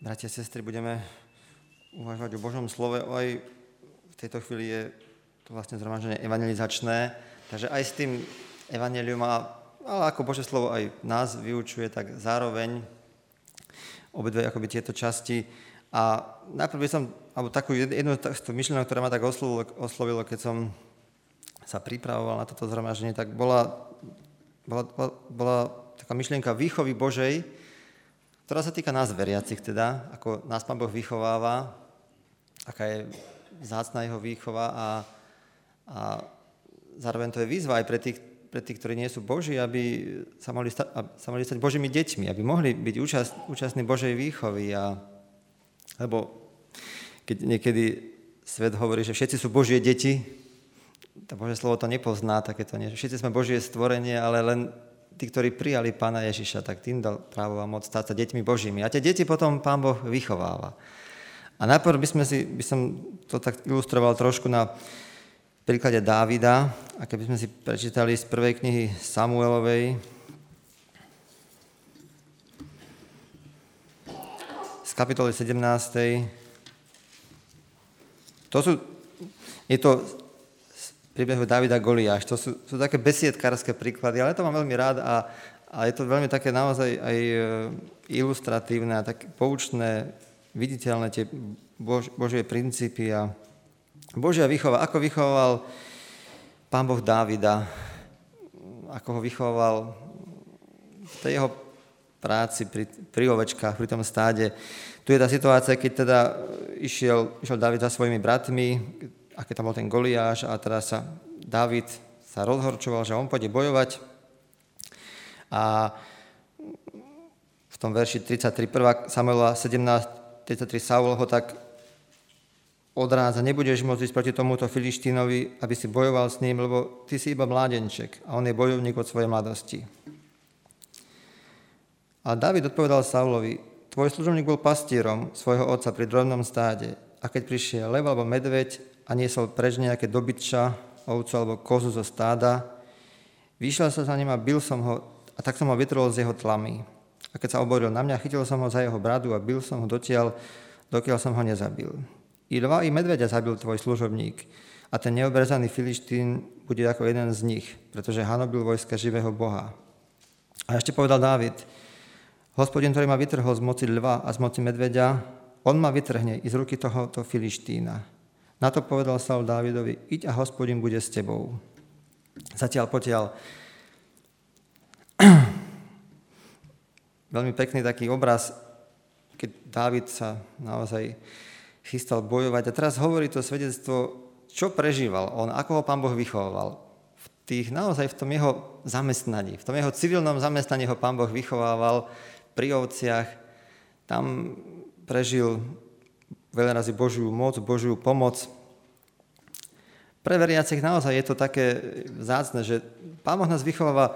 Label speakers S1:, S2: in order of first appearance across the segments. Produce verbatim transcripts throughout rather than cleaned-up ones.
S1: Bratia a sestry, budeme uvažovať o Božom slove. Aj v tejto chvíli je to vlastne zhromaždenie evangelizačné, takže aj s tým evanjelium, ale ako Božie slovo aj nás vyučuje, tak zároveň obidve akoby tieto časti. A najprv by som, alebo takú jednu myšlienku, ktorá ma tak oslovilo, oslovilo, keď som sa pripravoval na toto zhromaždenie, tak bola, bola, bola, bola taká myšlienka výchovy Božej, ktorá sa týka nás veriacich teda, ako nás Pán Boh vychováva, aká je vzácna jeho výchova a, a zároveň to je výzva aj pre tých, pre tých, ktorí nie sú Boží, aby sa mohli, sta- sa mohli stať Božími deťmi, aby mohli byť účast, účastní Božej výchovy. A, lebo keď niekedy svet hovorí, že všetci sú Božie deti, to Božie slovo to nepozná, takéto nie. Všetci sme Božie stvorenie, ale len tí, ktorí prijali Pána Ježiša, tak tým dal právo a moc stať sa deťmi Božími. A tie deti potom Pán Boh vychováva. A najprv by, sme si, by som to tak ilustroval trošku na príklade Dávida. A keby sme si prečítali z prvej knihy Samuelovej, z kapitoly sedemnástej. To sú, je to príbehu Dávida Goliáš. To sú, sú také besiedkárske príklady, ale to mám veľmi rád a, a je to veľmi také naozaj aj ilustratívne a také poučné, viditeľné tie Bož, Božie princípy a Božia výchova. Ako vychoval Pán Boh Dávida, ako ho vychoval v tej jeho práci pri, pri ovečkách, pri tom stáde. Tu je tá situácia, keď teda išiel, išiel Dávid za svojimi bratmi, a keď tam bol ten Goliáš a teraz sa Dávid sa rozhorčoval, že on pôjde bojovať. A v tom verši tridsaťtri, prvá Samuela sedemnásť tridsaťtri Saul ho tak odrádza, nebudeš môcť ísť proti tomuto Filištínovi, aby si bojoval s ním, lebo ty si iba mládenček a on je bojovník od svojej mladosti. A Dávid odpovedal Saulovi, tvoj služobník bol pastierom svojho otca pri drobnom stáde a keď prišiel lev alebo medveď a niesol preč nejaké dobytča, ovcu alebo kozu zo stáda. Vyšiel sa za ním a bil som ho, a tak som ho vytrhol z jeho tlamy. A keď sa oboril na mňa, chytil som ho za jeho bradu a bil som ho dotiaľ, dokiaľ som ho nezabil. I lva, i medveďa zabil tvoj služobník. A ten neobrezaný Filištín bude ako jeden z nich, pretože hanobil vojska živého Boha. A ešte povedal Dávid, Hospodin, ktorý ma vytrhol z moci lva a z moci medveďa, on ma vytrhne i z ruky tohoto Filištína. Na to povedal Saul Dávidovi, iď a Hospodin bude s tebou. Zatiaľ potiaľ. Veľmi pekný taký obraz, keď Dávid sa naozaj chystal bojovať. A teraz hovorí to svedectvo, čo prežíval on, ako ho Pán Boh vychoval. V tých, naozaj v tom jeho zamestnaní, v tom jeho civilnom zamestnaní ho Pán Boh vychovával pri ovciach. Tam prežil veľa razy Božiu moc, Božiu pomoc. Pre veriacich naozaj je to také vzácne, že Pán Boh nás vychováva.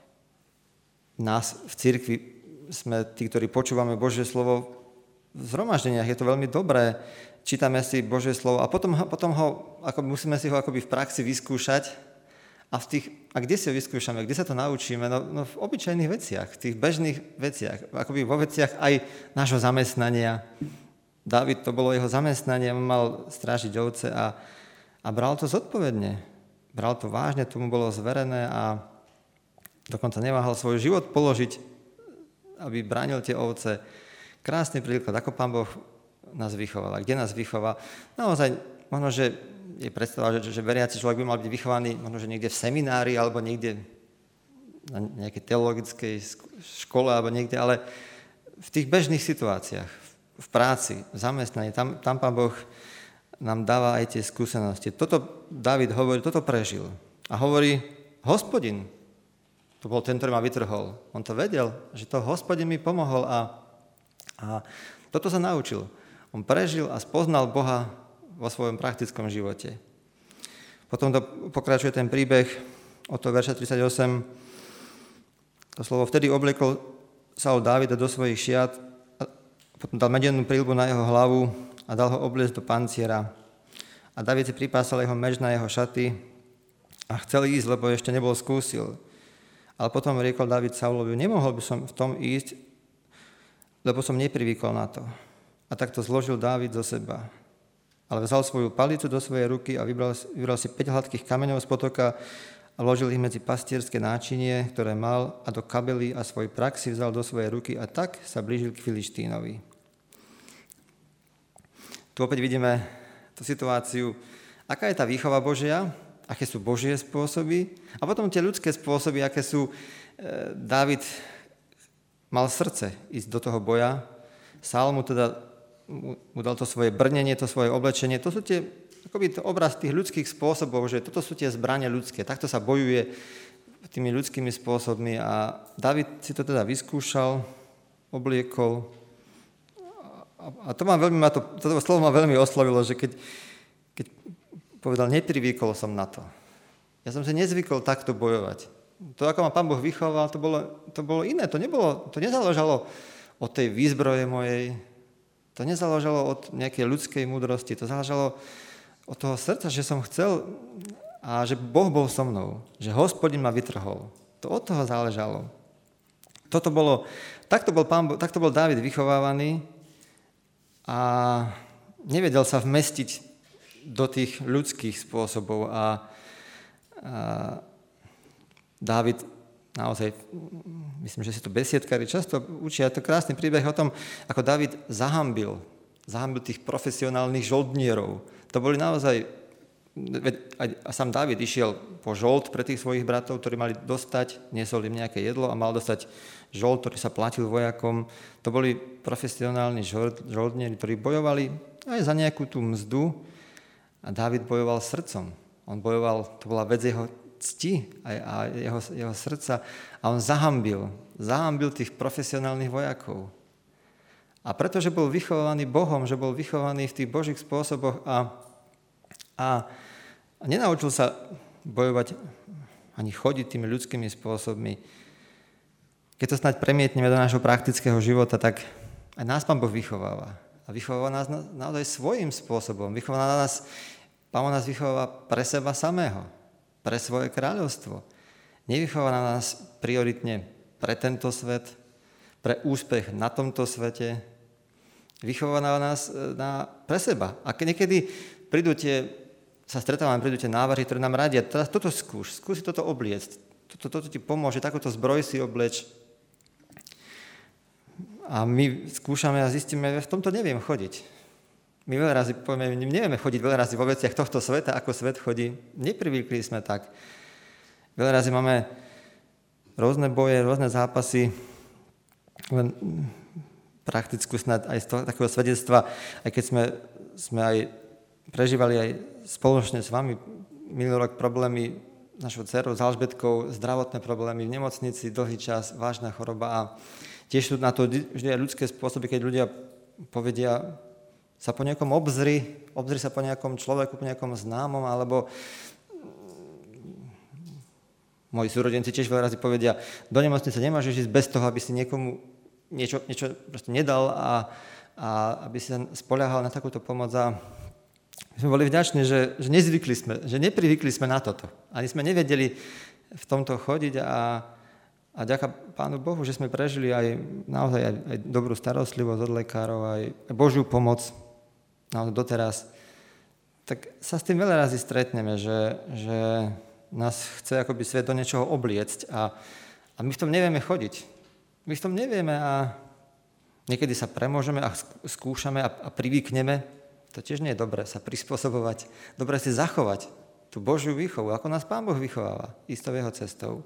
S1: Nás v cirkvi sme tí, ktorí počúvame Božie slovo v zhromaždeniach. Je to veľmi dobré. Čítame si Božie slovo a potom, potom ho, ako musíme si ho akoby v praxi vyskúšať. A, v tých, a kde si ho vyskúšame? Kde sa to naučíme? No, no v obyčajných veciach, v tých bežných veciach. Akoby vo veciach aj nášho zamestnania. Dávid, to bolo jeho zamestnanie, on mal strážiť ovce a, a bral to zodpovedne. Bral to vážne, tomu bolo zverené a dokonca neváhal svoj život položiť, aby bránil tie ovce. Krásny príklad, ako Pán Boh nás vychoval a kde nás vychová. Naozaj, možno, že je predstava, že, že veriaci človek by mal byť vychovaný možno, že niekde v seminári alebo niekde na nejakej teologickej škole alebo niekde, ale v tých bežných situáciách, v práci, v zamestnaní, tam, tam Pán Boh nám dáva aj tie skúsenosti. Toto Dávid hovorí, toto prežil. A hovorí, Hospodin, to bol ten, ktorý ma vytrhol. On to vedel, že to Hospodin mi pomohol a, a toto sa naučil. On prežil a spoznal Boha vo svojom praktickom živote. Potom to pokračuje ten príbeh od toho verša tridsaťosem. To slovo, vtedy obliekol Saul Dávida do svojich šiat, potom dal medennú príľbu na jeho hlavu a dal ho obliecť do panciera. A Dávid si pripásal jeho meč na jeho šaty a chcel ísť, lebo ešte nebol skúsil. Ale potom riekol Dávid Saulovi, nemohol by som v tom ísť, lebo som neprivykol na to. a takto zložil Dávid zo seba. Ale vzal svoju palicu do svojej ruky a vybral, vybral si päť hladkých kameňov z potoka a vložil ich medzi pastierské náčinie, ktoré mal, a do kabely a svoj prak si vzal do svojej ruky a tak sa blížil k Filištínovi. Tu opäť vidíme tú situáciu, aká je tá výchova Božia, aké sú Božie spôsoby a potom tie ľudské spôsoby, aké sú. E, Dávid mal srdce ísť do toho boja, Saul mu teda mu dal to svoje brnenie, to svoje oblečenie. To sú tie, akoby to obraz tých ľudských spôsobov, že toto sú tie zbrane ľudské. Takto sa bojuje tými ľudskými spôsobmi a Dávid si to teda vyskúšal, obliekol a to ma veľmi, ma to, toto slovo ma veľmi oslovilo, že keď, keď povedal, neprivykol som na to. Ja som si nezvykol takto bojovať. To, ako ma Pán Boh vychoval, to bolo, to bolo iné. To, nebolo, to nezáležalo od tej výzbroje mojej, to nezáležalo od nejakej ľudskej múdrosti, to záležalo od toho srdca, že som chcel a že Boh bol so mnou, že Hospodin ma vytrhol. To od toho záležalo. Toto bolo, takto bol, Pán Boh, takto bol Dávid vychovávaný a nevedel sa vmestiť do tých ľudských spôsobov a, a Dávid naozaj, myslím, že si to besiedkári často učia, to krásny príbeh o tom, ako Dávid zahambil, zahambil tých profesionálnych žoldnierov. To boli naozaj, a sám Dávid išiel po žold pre tých svojich bratov, ktorí mali dostať, niesol im nejaké jedlo a mal dostať žold, ktorý sa platil vojakom. To boli profesionálni žoldnieri, ktorí bojovali aj za nejakú tú mzdu a Dávid bojoval srdcom. On bojoval, to bola vec jeho cti a jeho, jeho srdca a on zahambil, zahambil tých profesionálnych vojakov. A pretože bol vychovaný Bohom, že bol vychovaný v tých Božích spôsoboch a, a, a nenaučil sa bojovať ani chodiť tými ľudskými spôsobmi. Keď to snáď premietneme do nášho praktického života, tak aj nás Pán Boh vychováva. A vychováva nás na, naozaj svojím spôsobom. Vychováva nás, Pán Boh nás vychováva pre seba samého, pre svoje kráľovstvo. Nevychováva nás prioritne pre tento svet, pre úspech na tomto svete. Vychováva nás na, pre seba. A niekedy prídu tie, sa stretávame, prídu tie návrhy, ktoré nám radia. Teraz toto skúš, skúsi toto obliecť. Toto, toto ti pomôže, takúto zbroj si obleč. A my skúšame a zistíme, že v tomto neviem chodiť. My veľa razy povieme, nevieme chodiť veľa razy vo veciach tohto sveta, ako svet chodí. Neprivykli sme tak. Veľa razy máme rôzne boje, rôzne zápasy, len praktickú snad aj z toho takého svedectva, aj keď sme, sme aj prežívali aj spoločne s vami minulý rok problémy našou dcerou s Alžbetkou, zdravotné problémy v nemocnici, dlhý čas, vážna choroba a tiež sú na to vždy aj ľudské spôsoby, keď ľudia povedia, sa po nejakom obzri, obzri sa po nejakom človeku, po nejakom známom, alebo moji súrodenci tiež veľa razy povedia, do nemocnice nemáš ísť bez toho, aby si niekomu niečo, niečo proste nedal a, a aby si sa spoliahal na takúto pomoc. A my sme boli vďační, že, že nezvykli sme, že neprivykli sme na toto. Ani sme nevedeli v tomto chodiť a, a ďaká Pánu Bohu, že sme prežili aj naozaj aj, aj dobrú starostlivosť od lekárov, aj Božiu pomoc naozaj doteraz. Tak sa s tým veľa razy stretneme, že, že nás chce akoby svet do niečoho obliecť a, a my v tom nevieme chodiť. My v tom nevieme a niekedy sa premôžeme a skúšame a, a privykneme. To tiež nie je dobré sa prispôsobovať. Dobré si zachovať tú Božiu výchovu, ako nás Pán Boh vychováva istou jeho cestou.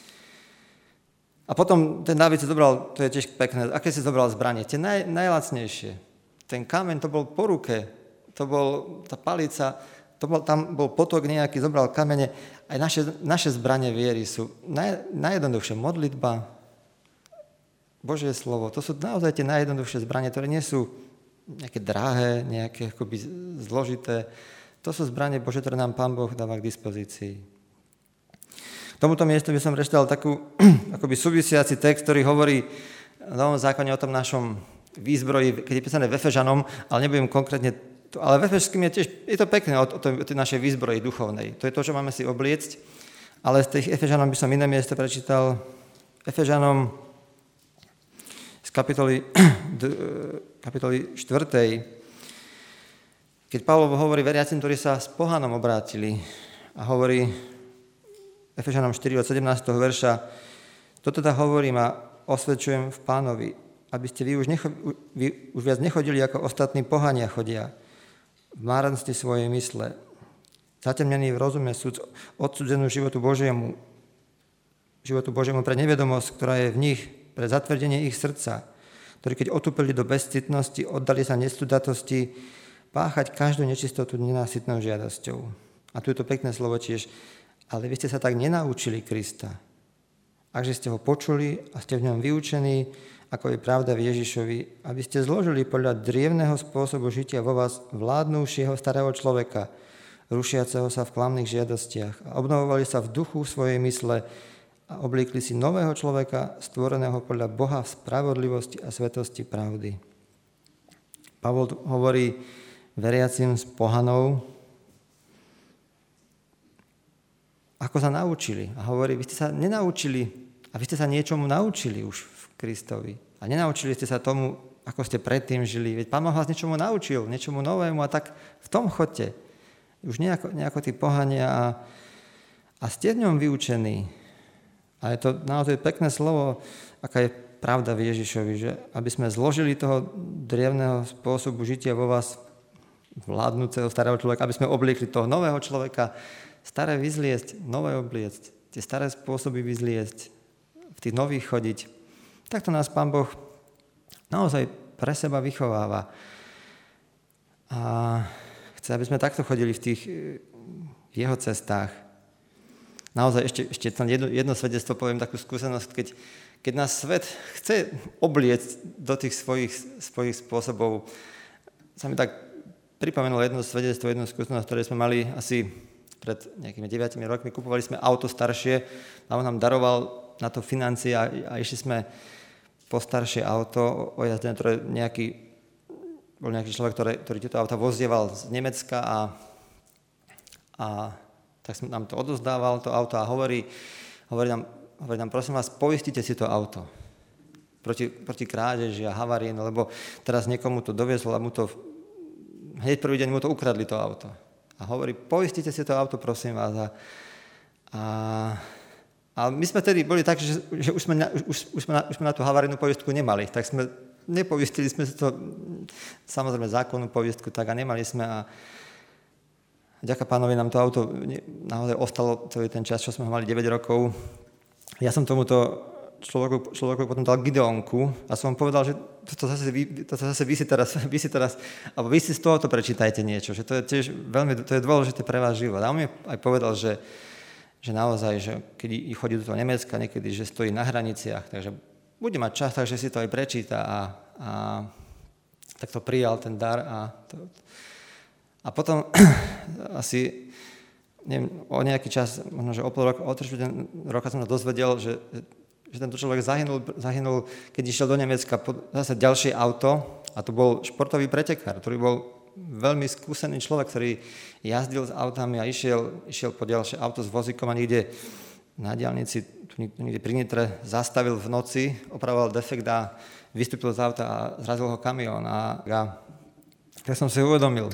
S1: A potom ten Dávid si zobral, to je tiež pekné, aké si zobral zbranie? Tie naj, najlacnejšie. Ten kameň, to bol po ruke, to bol tá palica, to bol, tam bol potok nejaký, zobral kamene. Aj naše, naše zbranie viery sú naj, najjednoduchšie. Modlitba, Božie slovo, to sú naozaj tie najjednoduchšie zbranie, ktoré nie sú nejaké drahé, nejaké akoby zložité. To sú zbranie Bože, ktoré nám Pán Boh dáva k dispozícii. K tomuto miestu by som prečítal takú akoby súvisiaci text, ktorý hovorí v Novom zákone o tom našom výzbroji, keď je písané v Efežanom, ale nebudem konkrétne, ale v Efežským je tiež, je to pekné o, o, tej, o tej našej výzbroji duchovnej. To je to, čo máme si obliecť, ale z tých Efežanom by som iné miesto prečítal. Efežanom z kapitoly, kapitoly štvrtej, keď Pavol hovorí veriacim, ktorí sa s pohanom obrátili a hovorí Efežanom štyri od sedemnásteho verša, toto teda hovorím a osvedčujem v Pánovi, aby ste vy už, necho, vy už viac nechodili ako ostatní pohania chodia, v márnosti svojej mysle, zatemnení v rozume, odsudzenú životu Božiemu, životu Božiemu pre nevedomosť, ktorá je v nich, pre zatvrdenie ich srdca, ktorí keď otúpili do bezcitnosti, oddali sa nesudatosti, páchať každú nečistotu nenásytnou žiadosťou. A tu je to pekné slovo tiež, ale vy ste sa tak nenaučili Krista. Akže ste ho počuli a ste v ňom vyučení, ako je pravda v Ježišovi, aby ste zložili podľa drievného spôsobu žitia vo vás vládnúšieho starého človeka, rušiaceho sa v klamných žiadostiach a obnovovali sa v duchu svojej mysle a oblíkli si nového človeka, stvoreného podľa Boha v spravodlivosti a svetosti pravdy. Pavol hovorí veriacim z pohanov, ako sa naučili. A hovorí, vy ste sa nenaučili, a vy ste sa niečomu naučili už v Kristovi. A nenaučili ste sa tomu, ako ste predtým žili. Veď Pán vás niečomu naučil, niečomu novému a tak v tom chodte. Už nejako, nejako tí pohania a, a ste v ňom vyučení. A je to naozaj pekné slovo, aká je pravda v Ježišovi, že aby sme zložili toho drievného spôsobu žitia vo vás vládnúceho starého človeka, aby sme obliekli toho nového človeka, staré vyzliesť, nové obliecť, tie staré spôsoby vyzliesť, v tých nových chodiť. Takto nás Pán Boh naozaj pre seba vychováva. A chce, aby sme takto chodili v tých v jeho cestách. Naozaj ešte, ešte jedno, jedno svedectvo poviem, takú skúsenosť, keď, keď nás svet chce obliecť do tých svojich, svojich spôsobov. Sa mi tak pripomenulo jedno svedectvo, jednu skúsenosť, ktoré sme mali asi pred nejakými deviatimi rokmi. Kupovali sme auto staršie a on nám daroval na to financie a, a išli sme po staršie auto ojazdené, ktoré nejaký, bol nejaký človek, ktorý, ktorý tieto auta vozdieval z Nemecka a, a tak som nám to odozdával, to auto a hovorí, hovorí, nám, hovorí nám, prosím vás, poistite si to auto proti, proti krádeži a havárii, no, lebo teraz niekomu to doviezlo a mu to, hneď prvý deň mu to ukradli to auto. A hovorí, poistite si to auto, prosím vás. A, a, a my sme tedy boli tak, že, že už, sme na, už, už, sme na, už sme na tú havarijnú poistku nemali, tak sme nepoistili sme si to, samozrejme zákonnú poistku, tak a nemali sme a vďaka Pánovi nám to auto naozaj ostalo celý ten čas, čo sme mali deväť rokov. Ja som tomuto človeku, človeku potom dal Gideonku a som povedal, že to zase vy, to zase vy si teraz, vy si teraz, alebo vy si z tohoto prečítajte niečo, že to je tiež veľmi, to je dôležité pre váš život. A on mi aj povedal, že, že naozaj, že keď chodí do toho Nemecka niekedy, že stojí na hraniciach, takže bude mať čas, takže si to aj prečíta a, a tak to prijal ten dar a to, a potom asi neviem, o nejaký čas, možno, že o pol roka, o tri roka som sa dozvedel, že, že tento človek zahynul, zahynul, keď išiel do Nemecka po zase ďalšie auto a to bol športový pretekár, ktorý bol veľmi skúsený človek, ktorý jazdil s autami a išiel, išiel po ďalšie auto s vozíkom a niekde na diaľnici, tu niekde pri Nitre, zastavil v noci, opravoval defekt a vystúpil z auta a zrazil ho kamión. A, a tak som si uvedomil,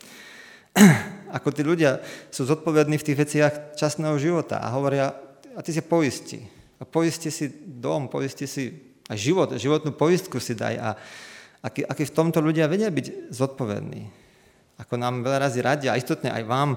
S1: ako tí ľudia sú zodpovední v tých veciach časného života a hovoria, a ty si poisti. A poisti si dom, poisti si aj život, životnú poistku si daj. A aký, aký v tomto ľudia vedia byť zodpovední. Ako nám veľa razy radia, a istotne aj vám,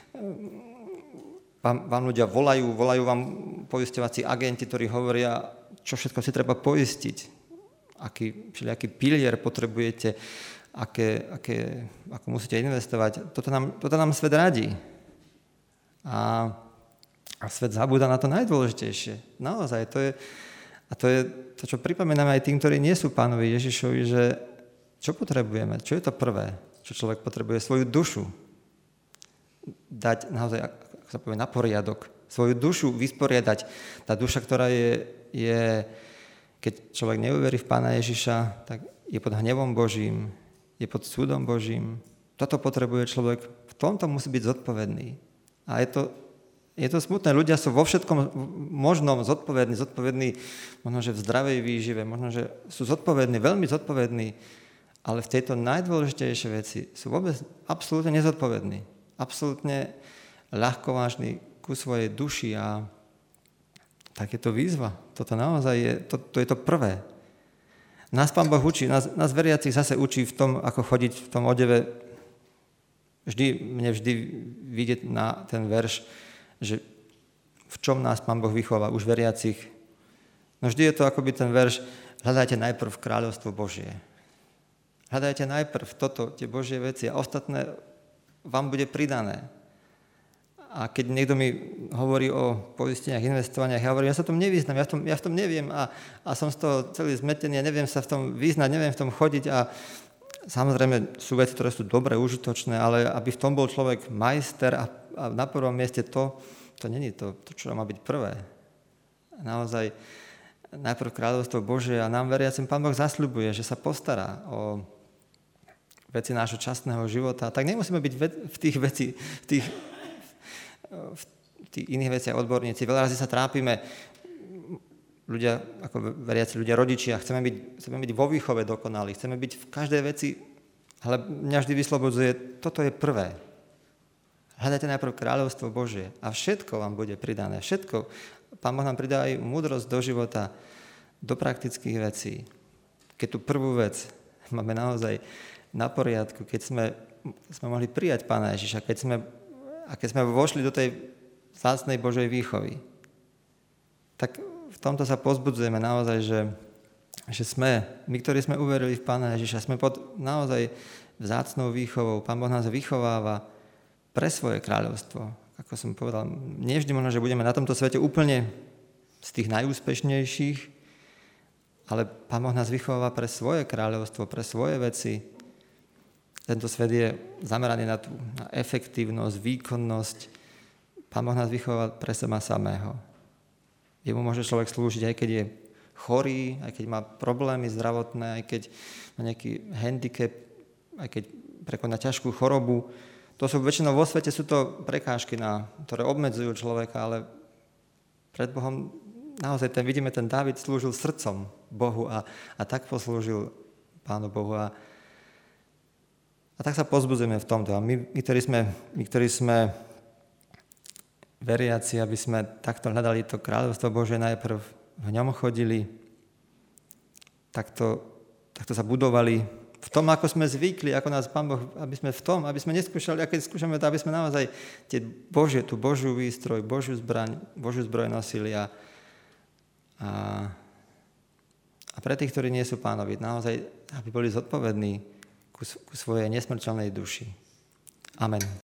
S1: vám, vám ľudia volajú, volajú vám poisťovací agenti, ktorí hovoria, čo všetko si treba poistiť. Aký, aký pilier potrebujete, Aké, aké, ako musíte investovať. Toto nám, toto nám svet radí. A, a svet zabúda na to najdôležitejšie. Naozaj, to je, a to je to, čo pripomíname aj tým, ktorí nie sú Pánovi Ježišovi, že čo potrebujeme? Čo je to prvé, čo človek potrebuje? Svoju dušu. Dať naozaj, ako sa povie, na poriadok. Svoju dušu vysporiadať. Tá duša, ktorá je, je keď človek neuverí v Pána Ježiša, tak je pod hnevom Božím, je pod súdom Božím. Toto potrebuje človek, v tomto musí byť zodpovedný. A je to, Je to smutné, ľudia sú vo všetkom možnom zodpovední, zodpovední možno, že v zdravej výžive, možno, že sú zodpovední, veľmi zodpovední, ale v tejto najdôležitejšej veci sú vôbec absolútne nezodpovední. Absolútne ľahkovážni ku svojej duši a tak je to výzva. Toto naozaj je, to, to je to prvé. Nás Pán Boh učí, nás, nás veriacich zase učí v tom, ako chodiť v tom odeve. Vždy, mne vždy vidieť na ten verš, že v čom nás Pán Boh vychová, už veriacich. No vždy je to akoby ten verš, hľadajte najprv kráľovstvo Božie. Hľadajte najprv toto, tie Božie veci a ostatné vám bude pridané. A keď niekto mi hovorí o poisteniach, investovaniach, ja hovorím, ja sa v tom nevyznam, ja v tom, ja v tom neviem a, a som z toho celý zmetený, ja neviem sa v tom vyznať, neviem v tom chodiť a samozrejme sú veci, ktoré sú dobre, užitočné, ale aby v tom bol človek majster a, a na prvom mieste to, to není to, to, čo má byť prvé. Naozaj najprv kráľovstvo Božie a nám veriacim Pán Boh zasľubuje, že sa postará o veci nášho časného života. Tak nemusíme byť v tých veci, v tých, v tých iných veciach odborníci. Veľa razy sa trápime, ľudia, ako veriaci ľudia, rodičia, chceme byť, chceme byť vo výchove dokonalí, chceme byť v každej veci, ale mňa vždy vyslobodzuje, toto je prvé. Hľadajte najprv kráľovstvo Božie a všetko vám bude pridané. Všetko. Pán Boh nám pridá aj múdrosť do života, do praktických vecí. Keď tú prvú vec máme naozaj na poriadku, keď sme, sme mohli prijať Pána Ježiša, keď sme, a keď sme vošli do tej vzácnej Božej výchovy, tak v tomto sa pozbudzujeme naozaj, že, že sme, my, ktorí sme uverili v Pána Ježiša, sme pod naozaj vzácnou výchovou. Pán Boh nás vychováva pre svoje kráľovstvo. Ako som povedal, nevždy možno, že budeme na tomto svete úplne z tých najúspešnejších, ale Pán Boh nás vychováva pre svoje kráľovstvo, pre svoje veci. Tento svet je zameraný na tú na efektívnosť, výkonnosť. Pán Boh nás vychováva pre seba samého. Jemu môže človek slúžiť, aj keď je chorý, aj keď má problémy zdravotné, aj keď má nejaký handicap, aj keď prekoná ťažkú chorobu. To sú väčšinou vo svete sú to prekážky, na, ktoré obmedzujú človeka, ale pred Bohom naozaj ten, vidíme, ten Dávid slúžil srdcom Bohu a, a tak poslúžil Pánu Bohu. A, a tak sa pozbudzujeme v tomto. A my, my, ktorí sme, my, ktorí sme veriaci, aby sme takto hľadali to kráľovstvo Božie, najprv v ňom chodili, takto, takto sa budovali v tom, ako sme zvykli, ako nás Pán Boh, aby sme v tom, aby sme neskúšali, a keď skúšame to, aby sme naozaj tie Božie, tú Božiu výstroj, Božiu zbraň, Božiu zbroj nosili a, a, a pre tých, ktorí nie sú Pánovi, naozaj, aby boli zodpovední ku, ku svojej nesmrteľnej duši. Amen.